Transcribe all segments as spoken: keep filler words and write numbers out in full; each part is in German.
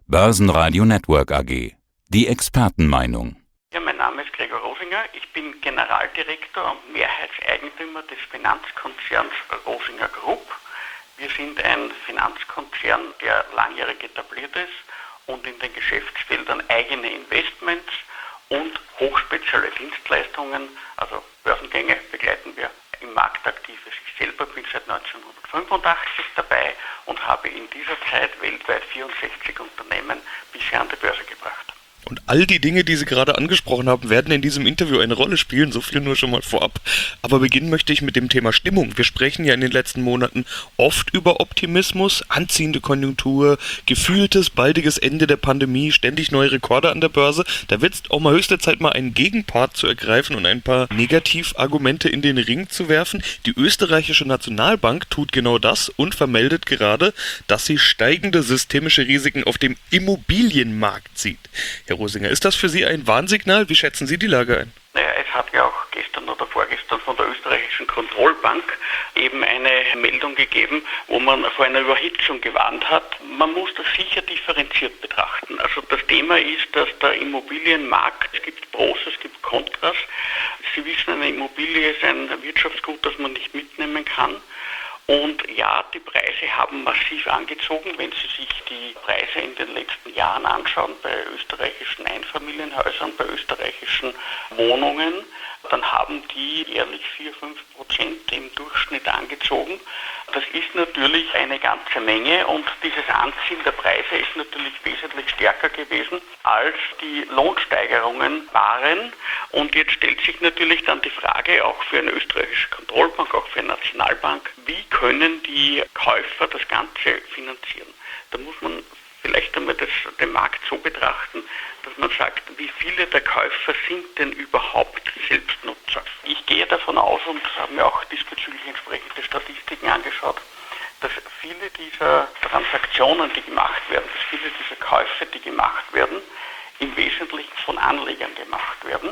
Börsenradio Network A G. Die Expertenmeinung. Ja, mein Name ist Gregor Rosinger. Ich bin Generaldirektor und Mehrheitseigentümer des Finanzkonzerns Rosinger Group. Wir sind ein Finanzkonzern, der langjährig etabliert ist und in den Geschäftsfeldern eigene Investments und hochspezielle Dienstleistungen, also Börsengänge begleiten wir im Markt aktiv. Ich selber bin seit neunzehnhundertfünfundachtzig dabei und habe in dieser Zeit weltweit vierundsechzig Unternehmen bisher an die Börse gebracht. Und all die Dinge, die Sie gerade angesprochen haben, werden in diesem Interview eine Rolle spielen, so viel nur schon mal vorab. Aber beginnen möchte ich mit dem Thema Stimmung. Wir sprechen ja in den letzten Monaten oft über Optimismus, anziehende Konjunktur, gefühltes, baldiges Ende der Pandemie, ständig neue Rekorde an der Börse. Da wird es auch mal höchste Zeit, mal einen Gegenpart zu ergreifen und ein paar Negativargumente in den Ring zu werfen. Die österreichische Nationalbank tut genau das und vermeldet gerade, dass sie steigende systemische Risiken auf dem Immobilienmarkt sieht. Herr Rosinger, ist das für Sie ein Warnsignal? Wie schätzen Sie die Lage ein? Naja, es hat ja auch gestern oder vorgestern von der österreichischen Kontrollbank eben eine Meldung gegeben, wo man vor einer Überhitzung gewarnt hat. Man muss das sicher differenziert betrachten. Also das Thema ist, dass der Immobilienmarkt, es gibt Pros, es gibt Kontras. Sie wissen, eine Immobilie ist ein Wirtschaftsgut, das man nicht mitnehmen kann. Und ja, die Preise haben massiv angezogen. Wenn Sie sich die Preise in den letzten Jahren anschauen, bei österreichischen Einfamilienhäusern, bei österreichischen Wohnungen, dann haben die jährlich vier bis fünf Prozent im Durchschnitt angezogen. Das ist natürlich eine ganze Menge und dieses Anziehen der Preise ist natürlich wesentlich stärker gewesen, als die Lohnsteigerungen waren. Und jetzt stellt sich natürlich dann die Frage, auch für eine österreichische Kontrollbank, auch für eine Nationalbank, wie können die Käufer das Ganze finanzieren? Da muss man vielleicht einmal das, den Markt so betrachten, dass man sagt, wie viele der Käufer sind denn überhaupt Selbstnutzer? Ich gehe davon aus und habe mir auch diesbezüglich entsprechende Statistiken angeschaut, dass viele dieser Transaktionen, die gemacht werden, dass viele dieser Käufe, die gemacht werden, im Wesentlichen von Anlegern gemacht werden,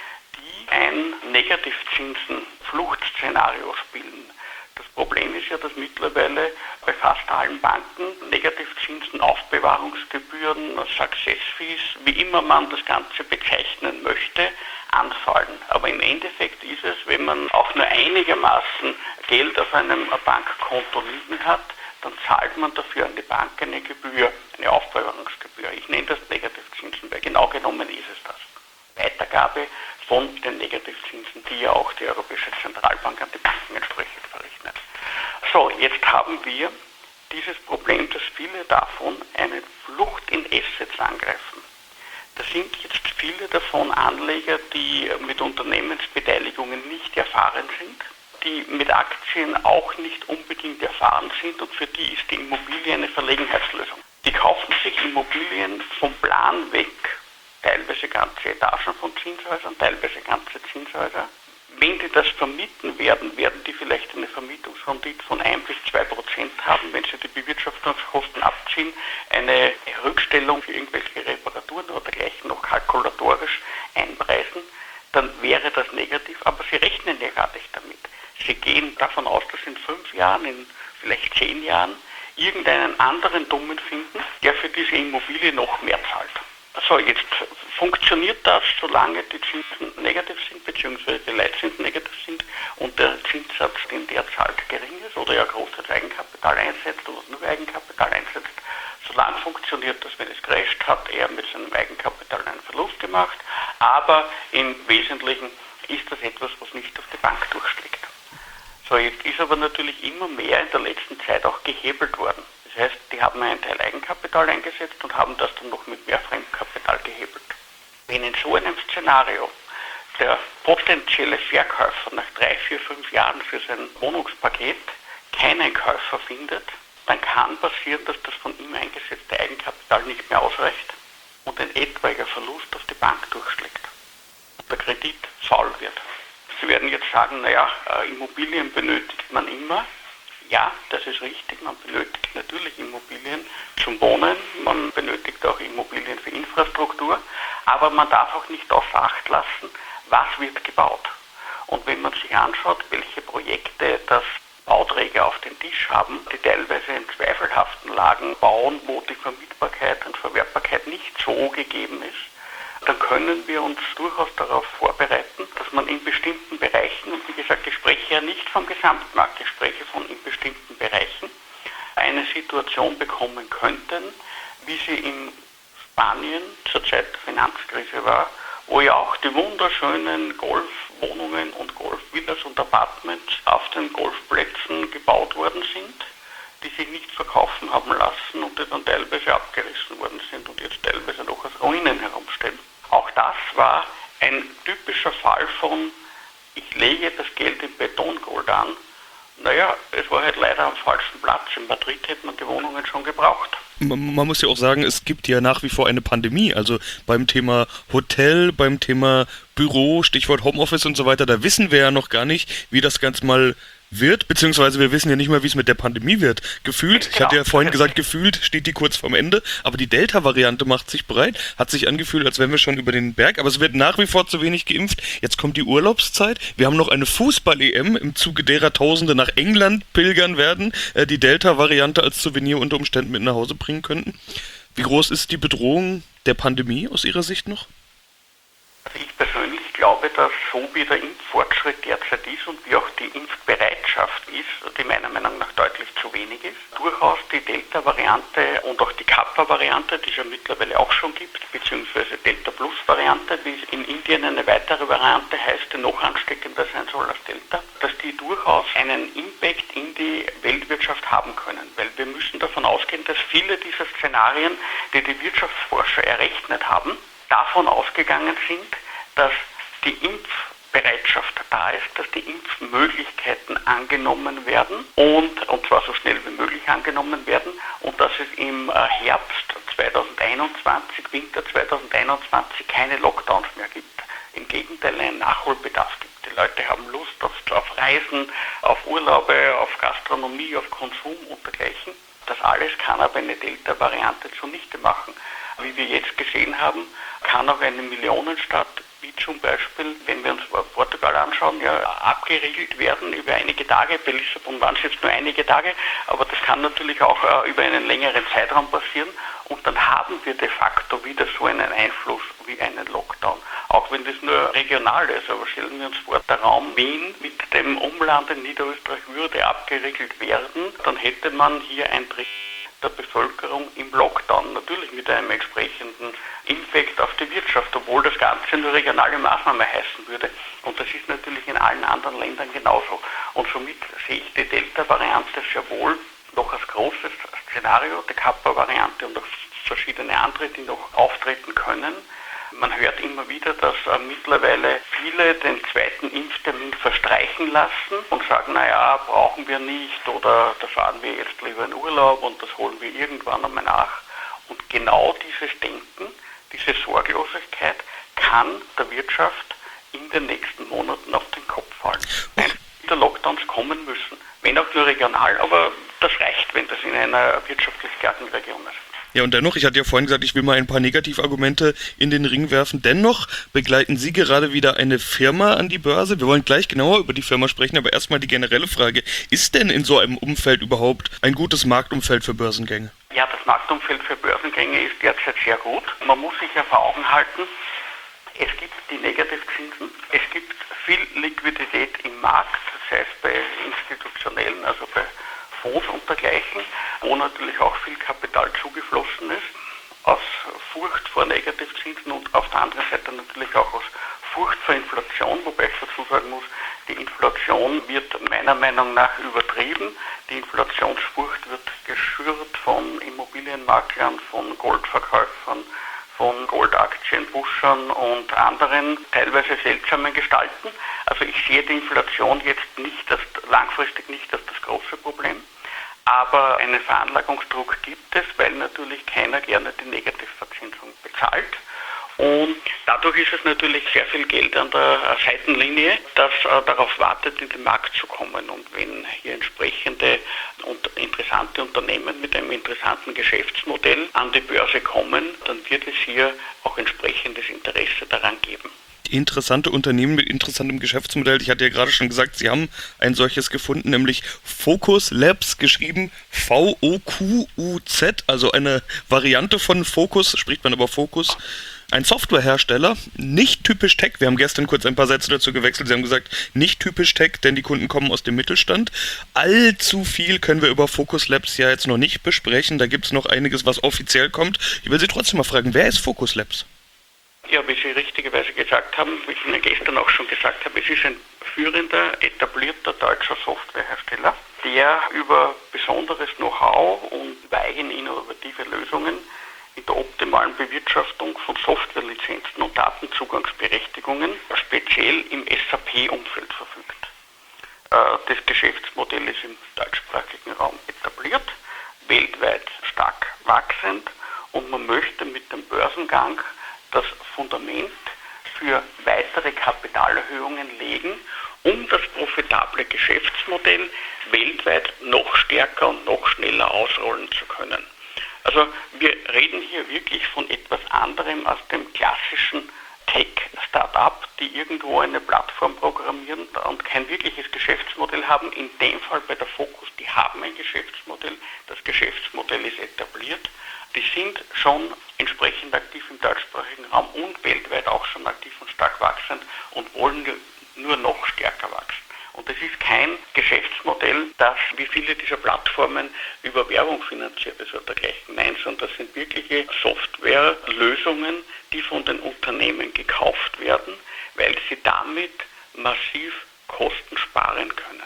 die ein Negativzinsen-Fluchtszenario spielen. Das Problem ist ja, dass mittlerweile bei fast allen Banken Negativzinsen, Aufbewahrungsgebühren, Success Fees, wie immer man das Ganze bezeichnen möchte, anfallen. Aber im Endeffekt ist es, wenn man auch nur einigermaßen Geld auf einem Bankkonto liegen hat, dann zahlt man dafür an die Bank eine Gebühr, eine Aufbewahrungsgebühr. Ich nenne das Negativzinsen, weil genau genommen ist es das. Weitergabe von den Negativzinsen, die ja auch die Europäische Zentralbank an die Banken entsprechend verrechnet. So, jetzt haben wir dieses Problem, dass viele davon eine Flucht in Assets angreifen. Da sind jetzt viele davon Anleger, die mit Unternehmensbeteiligungen nicht erfahren sind, die mit Aktien auch nicht unbedingt erfahren sind und für die ist die Immobilie eine Verlegenheitslösung. Die kaufen sich Immobilien vom Plan weg, teilweise ganze Etagen von Zinshäusern, teilweise ganze Zinshäuser. Wenn die das vermieten werden, werden die vielleicht eine Vermietungsrendite von ein bis zwei Prozent haben, wenn sie die Bewirtschaftungskosten abziehen, eine Rückstellung für irgendwelche Reparaturen oder dergleichen noch kalkulatorisch einpreisen, dann wäre das negativ, aber sie rechnen ja gar nicht damit. Sie gehen davon aus, dass in fünf Jahren, in vielleicht zehn Jahren irgendeinen anderen Dummen finden, der für diese Immobilie noch mehr zahlt. So, jetzt funktioniert das, solange die Zinsen negativ sind, beziehungsweise die Leitzinsen negativ sind und der Zinssatz, den der zahlt, gering ist oder ja großes Eigenkapital einsetzt oder nur Eigenkapital einsetzt. Solange funktioniert das, wenn es crasht, hat er mit seinem Eigenkapital einen Verlust gemacht, aber im Wesentlichen ist das etwas, was nicht auf die Bank durchschlägt. So, jetzt ist aber natürlich immer mehr in der letzten Zeit auch gehebelt worden. Das heißt, die haben einen Teil Eigenkapital eingesetzt und haben das dann noch mit mehr Fremdkapital gehebelt. Wenn in so einem Szenario der potenzielle Verkäufer nach drei, vier, fünf Jahren für sein Wohnungspaket keinen Käufer findet, dann kann passieren, dass das von ihm eingesetzte Eigenkapital nicht mehr ausreicht und ein etwaiger Verlust auf die Bank durchschlägt und der Kredit faul wird. Sie werden jetzt sagen, naja, Immobilien benötigt man immer. Ja, das ist richtig, man benötigt natürlich Immobilien zum Wohnen, man benötigt auch Immobilien für Infrastruktur, aber man darf auch nicht außer Acht lassen, was wird gebaut. Und wenn man sich anschaut, welche Projekte das Bauträger auf den Tisch haben, die teilweise in zweifelhaften Lagen bauen, wo die Vermietbarkeit und Verwertbarkeit nicht so gegeben ist, dann können wir uns durchaus darauf vorbereiten, dass man in bestimmten Bereichen, und wie gesagt, ich spreche ja nicht vom Gesamtmarkt, ich spreche von in bestimmten Bereichen, eine Situation bekommen könnten, wie sie in Spanien zur Zeit der Finanzkrise war, wo ja auch die wunderschönen Golfwohnungen und Golfvillas und Apartments auf den Golfplätzen gebaut worden sind, die sich nicht verkaufen haben lassen und die dann teilweise abgerissen worden sind und jetzt teilweise noch als Ruinen herumstehen. Auch das war ein typischer Fall von, ich lege das Geld in Betongold an. Naja, es war halt leider am falschen Platz. In Madrid hätte man die Wohnungen schon gebraucht. Man, man muss ja auch sagen, es gibt ja nach wie vor eine Pandemie. Also beim Thema Hotel, beim Thema Büro, Stichwort Homeoffice und so weiter, da wissen wir ja noch gar nicht, wie das Ganze mal wird, beziehungsweise wir wissen ja nicht mal, wie es mit der Pandemie wird. Gefühlt, genau. Ich hatte ja vorhin gesagt, gefühlt steht die kurz vorm Ende, aber die Delta-Variante macht sich breit, hat sich angefühlt, als wären wir schon über den Berg, aber es wird nach wie vor zu wenig geimpft. Jetzt kommt die Urlaubszeit, wir haben noch eine Fußball-E M, im Zuge derer Tausende nach England pilgern werden, äh, die Delta-Variante als Souvenir unter Umständen mit nach Hause bringen könnten. Wie groß ist die Bedrohung der Pandemie aus Ihrer Sicht noch? Also ich persönlich glaube, dass so wie der Impffortschritt derzeit ist und wie auch die Impfbereitschaft ist, die meiner Meinung nach deutlich zu wenig ist, durchaus die Delta-Variante und auch die Kappa-Variante, die es ja mittlerweile auch schon gibt, beziehungsweise Delta-Plus-Variante, wie es in Indien eine weitere Variante heißt, die noch ansteckender sein soll als Delta, dass die durchaus einen Impact in die Weltwirtschaft haben können. Weil wir müssen davon ausgehen, dass viele dieser Szenarien, die die Wirtschaftsforscher errechnet haben, davon ausgegangen sind, dass die Impfbereitschaft da ist, dass die Impfmöglichkeiten angenommen werden und, und zwar so schnell wie möglich angenommen werden und dass es im Herbst zweitausendeinundzwanzig, Winter zweitausendeinundzwanzig keine Lockdowns mehr gibt. Im Gegenteil, einen Nachholbedarf gibt. Die Leute haben Lust auf, auf Reisen, auf Urlaube, auf Gastronomie, auf Konsum und dergleichen. Das alles kann aber eine Delta-Variante zunichte machen. Wie wir jetzt gesehen haben, kann auch eine Millionenstadt, wie zum Beispiel, wenn wir uns Portugal anschauen, ja abgeriegelt werden über einige Tage. Bei Lissabon waren es jetzt nur einige Tage, aber das kann natürlich auch äh, über einen längeren Zeitraum passieren. Und dann haben wir de facto wieder so einen Einfluss wie einen Lockdown. Auch wenn das nur regional ist, aber stellen wir uns vor, der Raum Wien mit dem Umland in Niederösterreich würde abgeriegelt werden, dann hätte man hier ein Drittel der Bevölkerung im Lockdown, natürlich mit einem entsprechenden Impact auf die Wirtschaft, obwohl das Ganze nur regionale Maßnahme heißen würde. Und das ist natürlich in allen anderen Ländern genauso. Und somit sehe ich die Delta-Variante sehr wohl noch als großes Szenario, die Kappa-Variante und auch verschiedene andere, die noch auftreten können. Man hört immer wieder, dass äh, mittlerweile viele den zweiten Impftermin verstreichen lassen und sagen, naja, brauchen wir nicht oder da fahren wir jetzt lieber in Urlaub und das holen wir irgendwann einmal nach. Und genau dieses Denken, diese Sorglosigkeit kann der Wirtschaft in den nächsten Monaten auf den Kopf fallen. Wenn wieder Lockdowns kommen müssen, wenn auch nur regional, aber das reicht, wenn das in einer wirtschaftlich starken Region ist. Ja, und dennoch, ich hatte ja vorhin gesagt, ich will mal ein paar Negativargumente in den Ring werfen. Dennoch begleiten Sie gerade wieder eine Firma an die Börse. Wir wollen gleich genauer über die Firma sprechen, aber erstmal die generelle Frage. Ist denn in so einem Umfeld überhaupt ein gutes Marktumfeld für Börsengänge? Ja, das Marktumfeld für Börsengänge ist derzeit sehr gut. Man muss sich ja vor Augen halten, es gibt die Negativzinsen, es gibt viel Liquidität im Markt, sei es bei institutionellen, also bei Fonds und dergleichen, wo natürlich auch viel Kapital zugeflossen ist, aus Furcht vor Negativzinsen und auf der anderen Seite natürlich auch aus Furcht vor Inflation, wobei ich dazu sagen muss, die Inflation wird meiner Meinung nach übertrieben. Die Inflationsfurcht wird geschürt von Immobilienmaklern, von Goldverkäufern, von Goldaktienpushern und anderen teilweise seltsamen Gestalten. Also ich sehe die Inflation jetzt nicht als, langfristig nicht als das große Problem. Aber einen Veranlagungsdruck gibt es, weil natürlich keiner gerne die Negativverzinsung bezahlt. Und dadurch ist es natürlich sehr viel Geld an der Seitenlinie, das äh, darauf wartet, in den Markt zu kommen. Und wenn hier entsprechende und interessante Unternehmen mit einem interessanten Geschäftsmodell an die Börse kommen, dann wird es hier auch entsprechendes Interesse daran geben. Interessante Unternehmen mit interessantem Geschäftsmodell. Ich hatte ja gerade schon gesagt, Sie haben ein solches gefunden, nämlich Focus Labs, geschrieben V O Q U Z, also eine Variante von Focus, spricht man aber Focus. Ein Softwarehersteller, nicht typisch Tech. Wir haben gestern kurz ein paar Sätze dazu gewechselt. Sie haben gesagt, nicht typisch Tech, denn die Kunden kommen aus dem Mittelstand. Allzu viel können wir über Focus Labs ja jetzt noch nicht besprechen. Da gibt es noch einiges, was offiziell kommt. Ich will Sie trotzdem mal fragen, wer ist Focus Labs? Ja, wie Sie richtigerweise gesagt haben, wie ich Ihnen gestern auch schon gesagt habe, es ist ein führender, etablierter deutscher Softwarehersteller, der über besonderes Know-how und weichen innovative Lösungen in der optimalen Bewirtschaftung von Softwarelizenzen und Datenzugangsberechtigungen speziell im S A P-Umfeld verfügt. Das Geschäftsmodell ist im deutschsprachigen Raum etabliert, weltweit stark wachsend, und man möchte mit dem Börsengang das Fundament für weitere Kapitalerhöhungen legen, um das profitable Geschäftsmodell weltweit noch stärker und noch schneller ausrollen zu können. Also wir reden hier wirklich von etwas anderem als dem klassischen Tech-Startup, die irgendwo eine Plattform programmieren und kein wirkliches Geschäftsmodell haben. In dem Fall bei der Focus, die haben ein Geschäftsmodell, das Geschäftsmodell ist etabliert. Die sind schon entsprechend aktiv im deutschsprachigen Raum und weltweit auch schon aktiv und stark wachsend und wollen nur noch stärker wachsen. Und es ist kein Geschäftsmodell, das wie viele dieser Plattformen über Werbung finanziert ist oder dergleichen. Nein, sondern das sind wirkliche Softwarelösungen, die von den Unternehmen gekauft werden, weil sie damit massiv Kosten sparen können.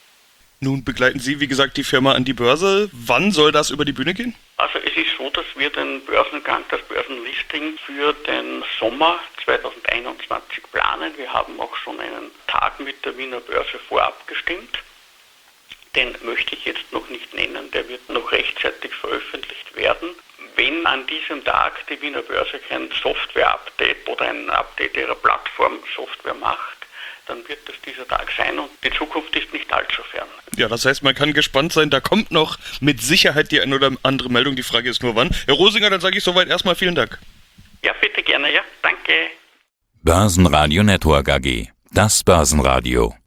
Nun begleiten Sie, wie gesagt, die Firma an die Börse. Wann soll das über die Bühne gehen? Also es ist so, dass wir den Börsengang, das Börsenlisting für den Sommer zweitausendeinundzwanzig planen. Wir haben auch schon einen Tag mit der Wiener Börse vorab gestimmt. Den möchte ich jetzt noch nicht nennen, der wird noch rechtzeitig veröffentlicht werden. Wenn an diesem Tag die Wiener Börse kein Software-Update oder ein Update ihrer Plattform-Software macht, dann wird es dieser Tag sein und die Zukunft ist nicht allzu fern. Ja, das heißt, man kann gespannt sein, da kommt noch mit Sicherheit die eine oder andere Meldung. Die Frage ist nur wann. Herr Rosinger, dann sage ich soweit erstmal vielen Dank. Ja, bitte gerne, ja, danke. Börsenradio Network A G. Das Börsenradio.